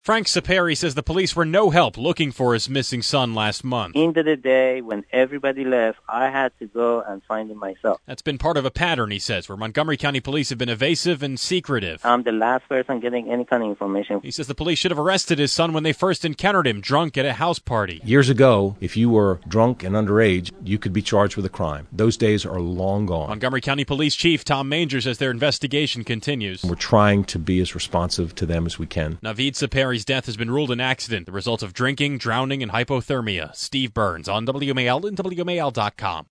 Frank Saperi says the police were no help looking for his missing son last month. Into the day when everybody left, I had to go and find him myself. That's been part of a pattern, he says, where Montgomery County police have been evasive and secretive. I'm the last person getting any kind of information. He says the police should have arrested his son when they first encountered him drunk at a house party. Years ago, if you were drunk and underage, you could be charged with a crime. Those days are long gone. Montgomery County Police Chief Tom Manger says their investigation continues. We're trying to be as responsive to them as we can. Naveed Saperi's death has been ruled an accident, the result of drinking, drowning, and hypothermia. Steve Burns on WMAL and WMAL.com.